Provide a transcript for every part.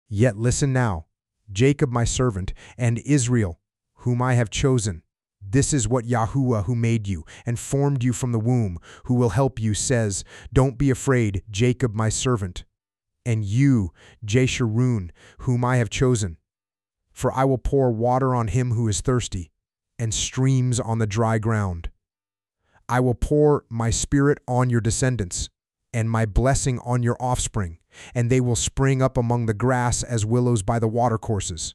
Yet listen now, Jacob my servant, and Israel, whom I have chosen. This is what Yahuwah, who made you and formed you from the womb, who will help you, says, Don't be afraid, Jacob my servant, and you, Jeshurun, whom I have chosen. For I will pour water on him who is thirsty, and streams on the dry ground. I will pour my spirit on your descendants, and my blessing on your offspring, and they will spring up among the grass as willows by the watercourses.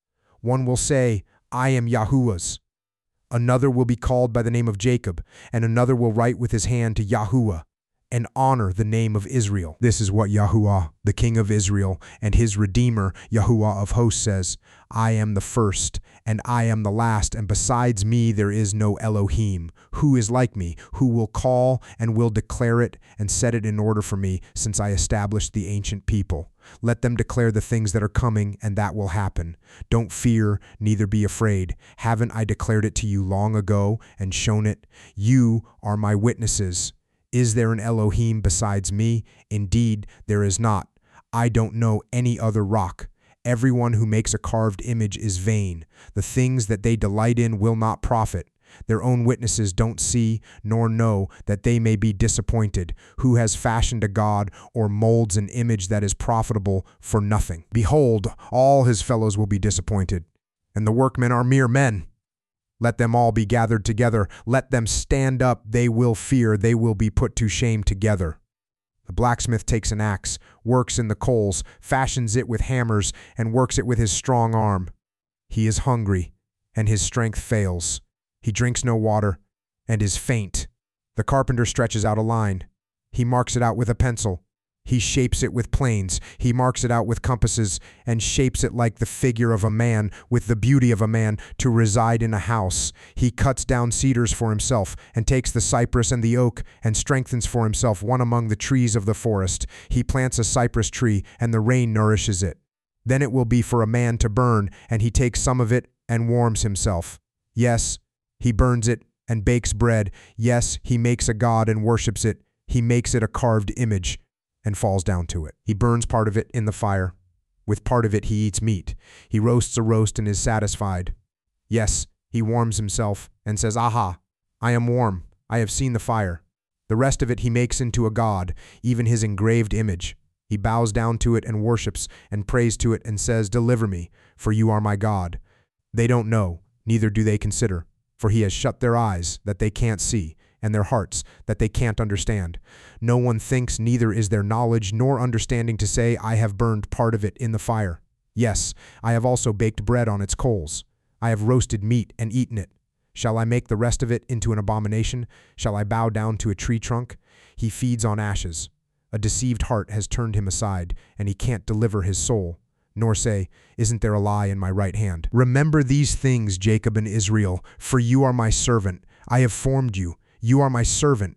One will say, I am Yahuwah's. Another will be called by the name of Jacob, and another will write with his hand to Yahuwah, and honor the name of Israel. This is what Yahuwah, the King of Israel, and his Redeemer, Yahuwah of hosts, says, I am the first, and I am the last, and besides me there is no Elohim. Who is like me, who will call and will declare it and set it in order for me, since I established the ancient people? Let them declare the things that are coming, and that will happen. Don't fear, neither be afraid. Haven't I declared it to you long ago and shown it? You are my witnesses. Is there an Elohim besides me? Indeed, there is not. I don't know any other rock. Everyone who makes a carved image is vain. The things that they delight in will not profit. Their own witnesses don't see nor know, that they may be disappointed. Who has fashioned a god or molds an image that is profitable for nothing? Behold, all his fellows will be disappointed, and the workmen are mere men. Let them all be gathered together. Let them stand up. They will fear. They will be put to shame together. The blacksmith takes an axe, works in the coals, fashions it with hammers, and works it with his strong arm. He is hungry, and his strength fails. He drinks no water, and is faint. The carpenter stretches out a line. He marks it out with a pencil. He shapes it with planes. He marks it out with compasses, and shapes it like the figure of a man, with the beauty of a man, to reside in a house. He cuts down cedars for himself, and takes the cypress and the oak, and strengthens for himself one among the trees of the forest. He plants a cypress tree, and the rain nourishes it. Then it will be for a man to burn, and he takes some of it and warms himself. Yes, he burns it and bakes bread. Yes, he makes a god and worships it. He makes it a carved image and falls down to it. He burns part of it in the fire. With part of it he eats meat. He roasts a roast and is satisfied. Yes, he warms himself and says, Aha, I am warm. I have seen the fire. The rest of it he makes into a god, even his engraved image. He bows down to it and worships and prays to it and says, Deliver me, for you are my God. They don't know, neither do they consider, for he has shut their eyes that they can't see, and their hearts that they can't understand. No one thinks, neither is there knowledge nor understanding to say, I have burned part of it in the fire. Yes, I have also baked bread on its coals. I have roasted meat and eaten it. Shall I make the rest of it into an abomination? Shall I bow down to a tree trunk? He feeds on ashes. A deceived heart has turned him aside, and he can't deliver his soul, nor say, Isn't there a lie in my right hand? Remember these things, Jacob and Israel, for you are my servant. I have formed you. You are my servant.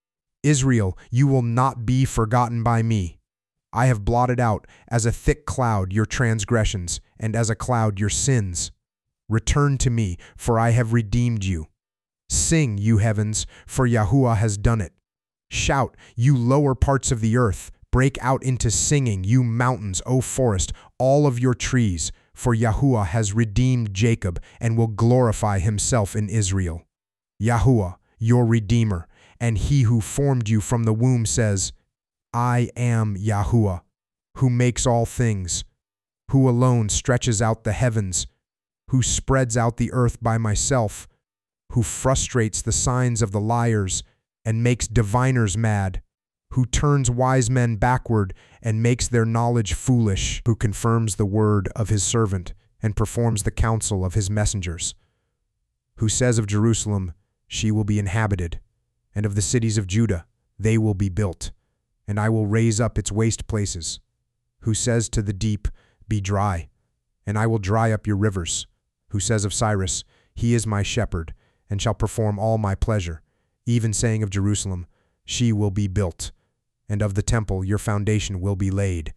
Israel, you will not be forgotten by me. I have blotted out as a thick cloud your transgressions, and as a cloud your sins. Return to me, for I have redeemed you. Sing, you heavens, for Yahuwah has done it. Shout, you lower parts of the earth. Break out into singing, you mountains, O forest, all of your trees, for Yahuwah has redeemed Jacob and will glorify himself in Israel. Yahuwah, your Redeemer, and he who formed you from the womb says, I am Yahuwah, who makes all things, who alone stretches out the heavens, who spreads out the earth by myself, who frustrates the signs of the liars and makes diviners mad, who turns wise men backward and makes their knowledge foolish, who confirms the word of his servant and performs the counsel of his messengers, who says of Jerusalem, She will be inhabited, and of the cities of Judah, they will be built, and I will raise up its waste places, who says to the deep, Be dry, and I will dry up your rivers, who says of Cyrus, He is my shepherd, and shall perform all my pleasure, even saying of Jerusalem, She will be built, and of the temple your foundation will be laid.